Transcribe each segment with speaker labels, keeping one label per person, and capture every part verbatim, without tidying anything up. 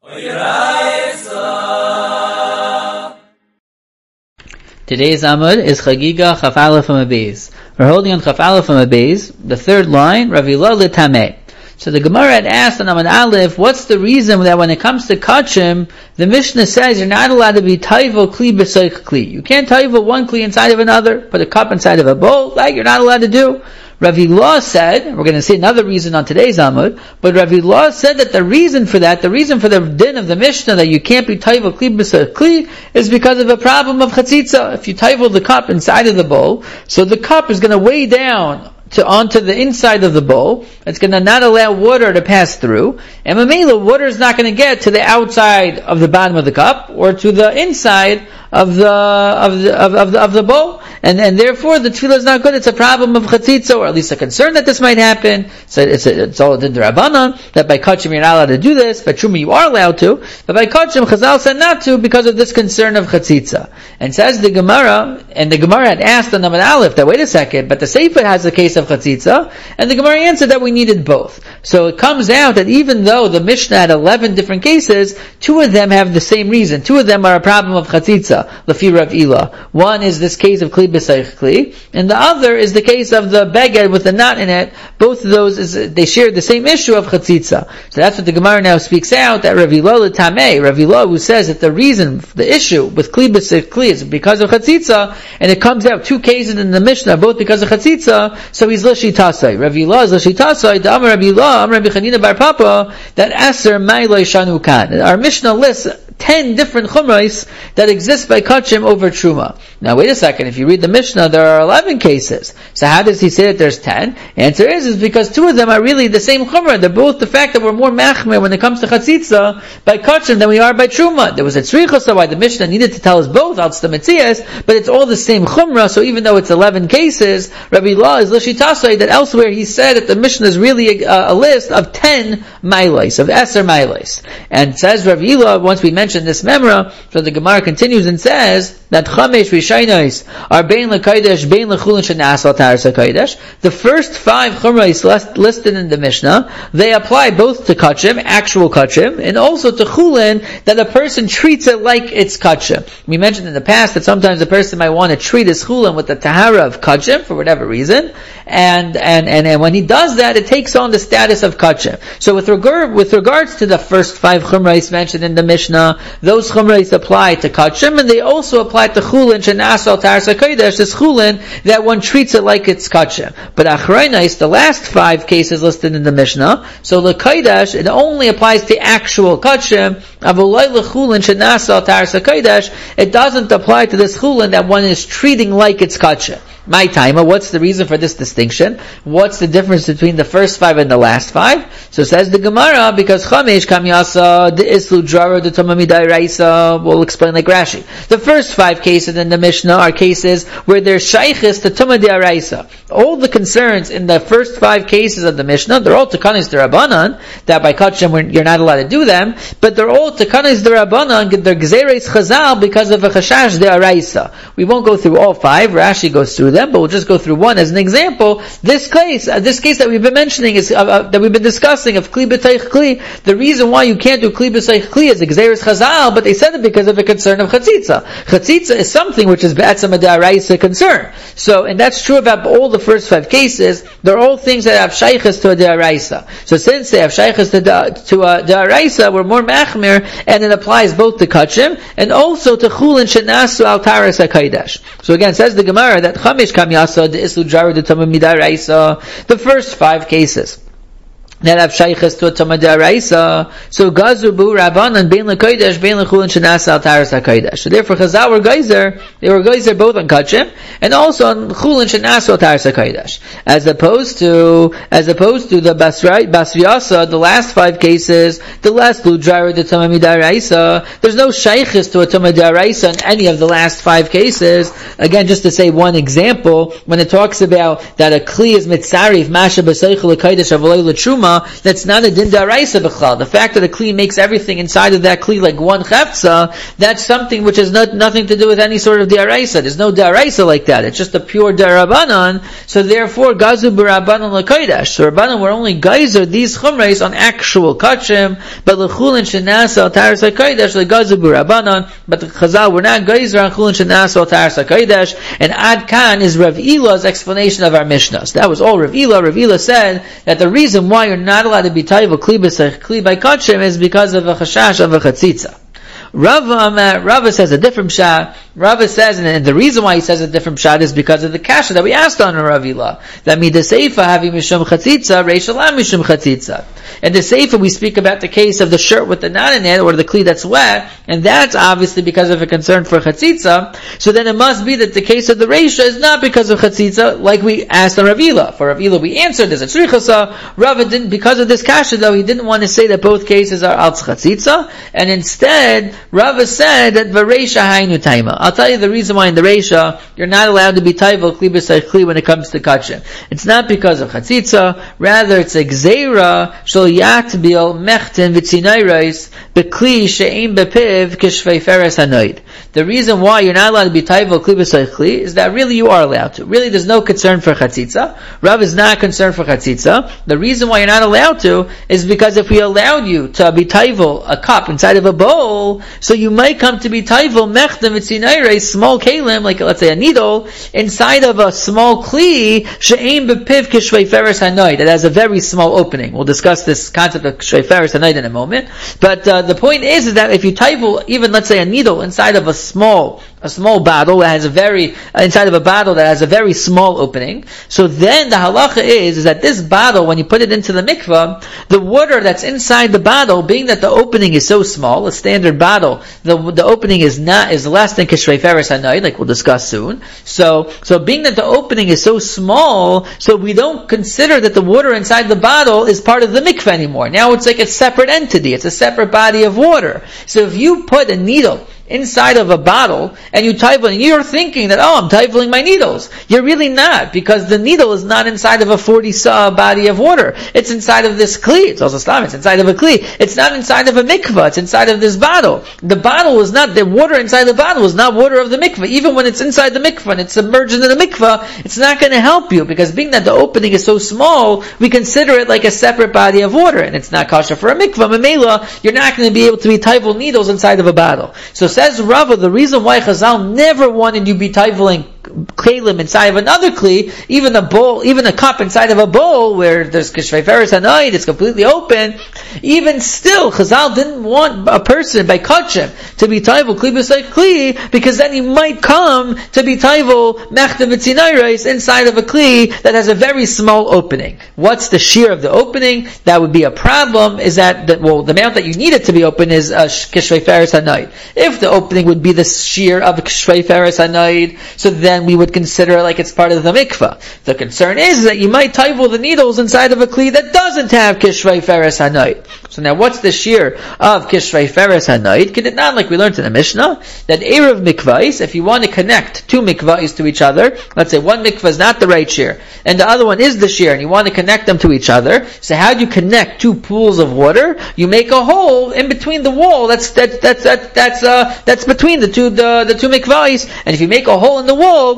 Speaker 1: Today's Amud is Chagiga Chaf Aleph Amabeis. We're holding on Chaf Aleph Amabeis, the third line, Rav Hila L'Tameh. So the Gemara had asked on Amud Aleph, what's the reason that when it comes to Kachim, the Mishnah says you're not allowed to be Taivo Kli B'Soich Kli. You can't Taivo one Kli inside of another, put a cup inside of a bowl, like you're not allowed to do. Rav Hila said, we're going to see another reason on today's Amud, but Rav Hila said that the reason for that, the reason for the din of the Mishnah that you can't be Taivo Kli B'Soich Kli, is because of a problem of Chatzitza. If you Taivo the cup inside of the bowl, so the cup is going to weigh down to onto the inside of the bowl. It's going to not allow water to pass through, and Mamela, water is not going to get to the outside of the bottom of the cup or to the inside of the of the of, of the of the bowl, and and therefore the tefillah is not good. It's a problem of chatzitza, or at least a concern that this might happen. So it's a, it's all in the Rabbanan that by kachim you're not allowed to do this, but truma you are allowed to. But by kachim Chazal said not to because of this concern of chatzitza. And says the Gemara, and the Gemara had asked on Amud Aleph that wait a second, but the Sefer has a case of chatzitza, and the Gemara answered that we needed both. So it comes out that even though the Mishnah had eleven different cases, two of them have the same reason. Two of them are a problem of chatzitza. L'fi Rav Hila. One is this case of Kli B'Soich Kli, and the other is the case of the beged with the knot in it. Both of those, is, they share the same issue of chatzitza. So that's what the Gemara now speaks out, that Rav Hila L'Tameh, Rav Hila who says that the reason, the issue with Kli B'Soich Kli is because of chatzitza, and it comes out two cases in the Mishnah, both because of chatzitza, so he's L'Shitasai. Rav Hila is L'Shitasai, the Amar Rav Hila, Amar Rabbi Chanina bar Papa, that Aser Ma'iloi Shanu Kan. Our Mishnah lists ten different chumrais that exist by kachim over truma. Now wait a second, if you read the Mishnah, there are eleven cases. So how does he say that there's ten? Answer is, is because two of them are really the same chumrah. They're both the fact that we're more machmir when it comes to chatzitza by kachim than we are by truma. There was a tzricha, so why the Mishnah needed to tell us both, out the mitzias, but it's all the same chumrah, so even though it's eleven cases, Rabbi Hila is l'shitasai, that elsewhere he said that the Mishnah is really a, a list of ten mailais, of eser mailais. And says Rabbi Hila, once we mentioned this memra, so the Gemara continues and says that chamesh rishaynos are bein lekaydesh, bein lechulin shenasal taras hakaydesh. The first five chumrais listed in the Mishnah, they apply both to kachim, actual kachim, and also to chulin, that a person treats it like it's kachim. We mentioned in the past that sometimes a person might want to treat his chulin with the tahara of kachim for whatever reason, and and and, and when he does that, it takes on the status of kachim. So with regard with regards to the first five chumrais mentioned in the Mishnah, those chumrais apply to kachim, and they also apply to chulin shenasal taras hakodesh, this chulin that one treats it like it's kachim. But achraynos, the last five cases listed in the Mishnah, so the kodesh, it only applies to actual kachim. Avolay lechulin shenasal taras hakodesh, it doesn't apply to this chulin that one is treating like it's kachim. My timer, what's the reason for this distinction? What's the difference between the first five and the last five? So says the Gemara, because chamesh kamyasa the islu drara the tamamidai raisa. We'll explain like Rashi. The first five cases in the Mishnah are cases where there's shaychis to tamamidai raisa. All the concerns in the first five cases of the Mishnah, they're all tekanis derabanan, that by kachim you're not allowed to do them, but they're all tekanis derabanan, they're gzeres chazal because of a chashash deraisa. We won't go through all five. Rashi goes through them, but we'll just go through one as an example. This case, uh, this case that we've been mentioning is uh, uh, that we've been discussing of kli b'teich kli. The reason why you can't do kli b'teich kli is exeris chazal, but they said it because of a concern of chatzitza. Chatzitza is something which is be'etzem adaraisa concern. So, and that's true about all the first five cases. They're all things that have shaychus to a daraisa. So, since they have shaychus to da, to a daraisa, we're more machmir, and it applies both to kachim and also to chulin shenasu al taras hakodesh. So again, says the Gemara that chamesh kamyasa the islu jar the tamamidai raisa. The first five cases that have shaychus to a tamamidai raisa. So gazubu rabbanan bein lekodesh bein lechulin shenas al taras hakodesh. So therefore Chazal were geyser, they were geyser both on kachim and also on chulin shenas al taras hakodesh. As opposed to as opposed to the basri basriasa, the last five cases, the last lu jar the tamamidai raisa. There's no shaychus to a tamamidai raisa in any of the last five cases. Again, just to say one example, when it talks about that a kli is mitzarif masha b'seichel lekodesh avolei l'truma, Lama, that's not a din daraisa b'chlal. The fact that a kli makes everything inside of that kli like one chefza, that's something which has not, nothing to do with any sort of daraisa. There's no daraisa like that. It's just a pure darabanan. So therefore, gazu b'rabanan l'kodesh. So Rabbanan were only geyser these chumreis on actual kachim, but l'chulin shenasa al taras hakodesh legazu b'rabanan. But the Chazal were not geyser on chulin shenasa al taras hakodesh. And Ad Kan is Rav Ila's explanation of our Mishnahs. That was all Rav Ila. Rav Ila said that the reason why you're not allowed to be taiva kli by kachim is because of a chashash of a chatzitza. Rava, Rava says a different pshat. Rava says, and the reason why he says a different pshat is because of the kasha that we asked on Rav Ila. That mida seifa having mishum chatzitza, reishalam mishum chatzitza. In the seifa we speak about the case of the shirt with the knot in it, or the kli that's wet, and that's obviously because of a concern for chatzitza. So then it must be that the case of the reisha is not because of chatzitza, like we asked on Rav Ila. For Rav Ila we answered as a tzrichasa. Rava didn't, because of this kasha though, he didn't want to say that both cases are al chatzitza, and instead Rava said that v'reisha hainu taima. I'll tell you the reason why in the reisha you're not allowed to be taiva kli b'say kli when it comes to kachim. It's not because of chatzitza, rather it's a gzeira shel yatbil mechtin v'tzinayrais b'kli she'im b'piv k'shvei feres hanoid. The reason why you're not allowed to be taiva kli b'say kli is that really you are allowed to. Really there's no concern for chatzitza. Rav is not concerned for chatzitza. The reason why you're not allowed to is because if we allowed you to be taiva a cup inside of a bowl, so you might come to be taivel mechtem v'tzinayrei, small kalim, like let's say a needle, inside of a small kli, she'ein bepiv k'shvei feres hanoid, that has a very small opening. We'll discuss this concept of k'shvei feres hanoid in a moment. But uh, the point is, is that if you taivel, even let's say a needle inside of a small, a small bottle that has a very, uh, inside of a bottle that has a very small opening, so then the halacha is, is that this bottle, when you put it into the mikvah, the water that's inside the bottle, being that the opening is so small, a standard bottle, the the opening is not is less than kishrei feres hanoid, like we'll discuss soon. So so being that the opening is so small, so we don't consider that the water inside the bottle is part of the mikveh anymore. Now it's like a separate entity, it's a separate body of water. So if you put a needle inside of a bottle, and you taivel, and you're thinking that, oh, I'm taiveling my needles. You're really not, because the needle is not inside of a forty saw body of water. It's inside of this kli. It's also stam, it's inside of a kli. It's not inside of a mikvah, it's inside of this bottle. The bottle is not, the water inside the bottle is not water of the mikvah. Even when it's inside the mikvah, and it's submerged into the mikvah, it's not going to help you, because being that the opening is so small, we consider it like a separate body of water, and it's not kosher for a mikvah. Mamela, you're not going to be able to be taivel needles inside of a bottle. So says Rava, the reason why Chazal never wanted you to be taiveling kalim inside of another kli, even a bowl, even a cup inside of a bowl where there's kishrei feres hanoid, it's completely open, even still, Chazal didn't want a person by kachim to be taivel kli b'say kli, because then he might come to be taivel mechtem v'tzinayros inside of a kli that has a very small opening. What's the shear of the opening? That would be a problem, is that, that well, the amount that you need it to be open is uh, kishrei feres hanoid. If the opening would be the shear of kishrei feres hanoid, so then we would consider it like it's part of the mikvah. The concern is that you might taivel the needles inside of a kli that doesn't have kishrei feres hanoid. So now what's the shear of kishrei feres hanoid? Could it not, like we learned in the Mishnah, that erev mikvahs, if you want to connect two mikvahs to each other, let's say one mikvah is not the right shear, and the other one is the shear, and you want to connect them to each other, so how do you connect two pools of water? You make a hole in between the wall, that's, that, that's, that, that's, uh, that's between the two, the, the two mikvahs, and if you make a hole in the wall,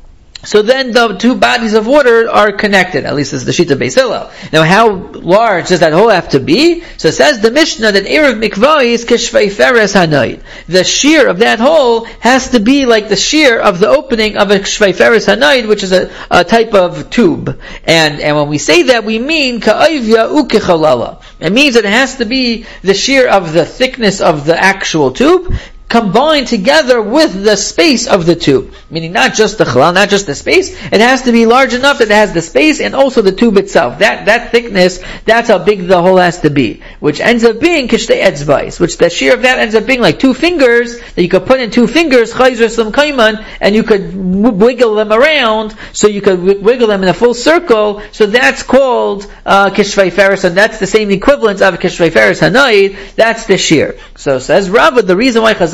Speaker 1: so then the two bodies of water are connected. At least this is the sheet of Beis Hillel. Now how large does that hole have to be? So it says the Mishnah that erev mikvah is keshvei feres hanoid. The shear of that hole has to be like the shear of the opening of a keshvei feres hanoid, which is a, a type of tube. And and when we say that, we mean ka'ayvya ukechalala. It means that it has to be the shear of the thickness of the actual tube, combined together with the space of the tube. Meaning not just the chalal, not just the space, it has to be large enough that it has the space and also the tube itself. That that thickness, that's how big the hole has to be. Which ends up being kishtei etzbais, which the shear of that ends up being like two fingers, that you could put in two fingers, chayzer sum kaiman, and you could wiggle them around, so you could wiggle them in a full circle, so that's called uh, kishtei feres, and that's the same equivalent of kishtei feres hanoid, that's the shear. So says Rava, the reason why Chazal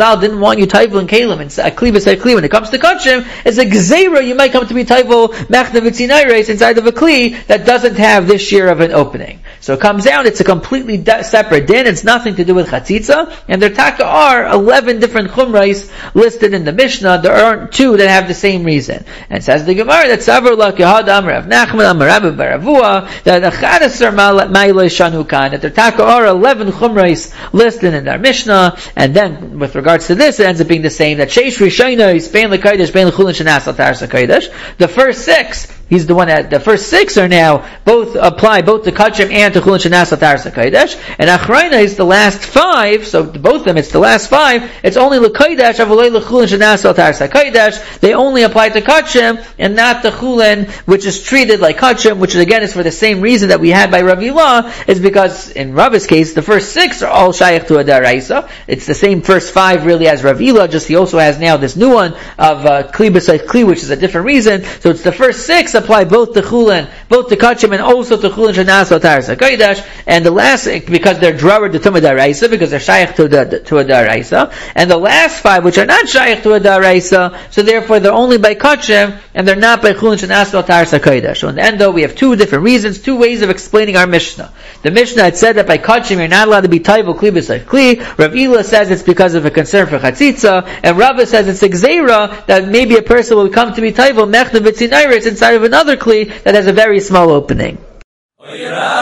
Speaker 1: Chazal didn't want you taivel and kalim and a kli b'sei kli. When it comes to kachim, it's a gzeira. You might come to be taivel mechna v'tzinayres inside of a kli that doesn't have this shear of an opening. So it comes out, it's a completely de- separate din. It's nothing to do with chatzitza, and there taka are eleven different chumrais listed in the Mishnah. There aren't two that have the same reason. And it says the Gemara that Savar la Kehad Amar Rav Nachman Amar Rabbi Baravua that Achadasar Ma'iloi Shanukan, that there taka are eleven chumrais listed in our Mishnah, and then with regards to this, it ends up being the same, that Sheish Rishayna is Bein L'Kodesh, Bein L'Chulin Shenas Al Taras HaKodesh. The first six, he's the one that, the first six are now, both apply both to Kachim and to Chulin Shenas Al Taras HaKodesh, and Achrayna is the last five, so both of them, it's the last five, it's only L'Kodesh, Avolei L'Chulin Shenas Al Taras HaKodesh, they only apply to Kachim, and not the Chulin, which is treated like Kachim, which again is for the same reason that we had by Rav Ilah, is because in Rabbi's case, the first six are all Shaykh to a Daraisa. It's the same first five really as Rav Ilah, just he also has now this new one of uh, Kli b'sayf Kli, which is a different reason. So it's the first six apply both to Chulin, both to Kachim, and also to Chulin Shenas Al Taras HaKodesh. And the last, because they're Drawer to Tumah Daraisa, because they're Shaykh to, the, to a Daraisa. And the last five, which are not Shaykh to a Daraisa, so therefore they're only by Kachim, and they're not by Chulin Shenas Al Taras HaKodesh. So in the end though, we have two different reasons, two ways of explaining our Mishnah. The Mishnah had said that by Kachim you're not allowed to be Taivel Kli b'sayf Kli. Rav Ilah says it's because of a concern for Chatzitza, and Rava says it's a Gzeira, that maybe a person will come to be Taivel Mechna v'Tzinayres inside of another Kli that has a very small opening.